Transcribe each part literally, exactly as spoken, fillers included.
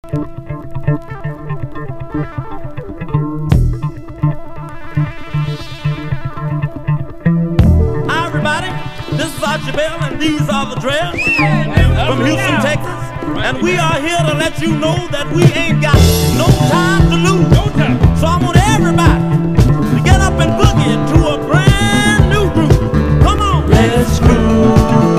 Hi everybody, this is Archie Bell and these are the Dreads from Houston, Texas. And we are here to let you know that we ain't got no time to lose. No time. So I want everybody to get up and boogie to a brand new group. Come on. Let's groove.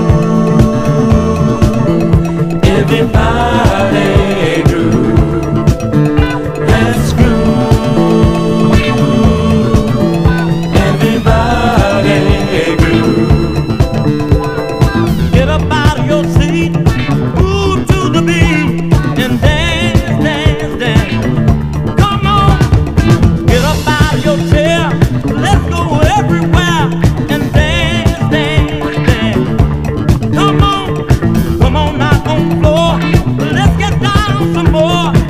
Everybody groove. Let's groove. Everybody groove. Get up out of your seat. Move to the beat and dance, dance, dance. Come on. Get up out of your chair. Let's go everywhere and dance, dance, dance. Come on. Come on, knock on the floor. Let's get down some more.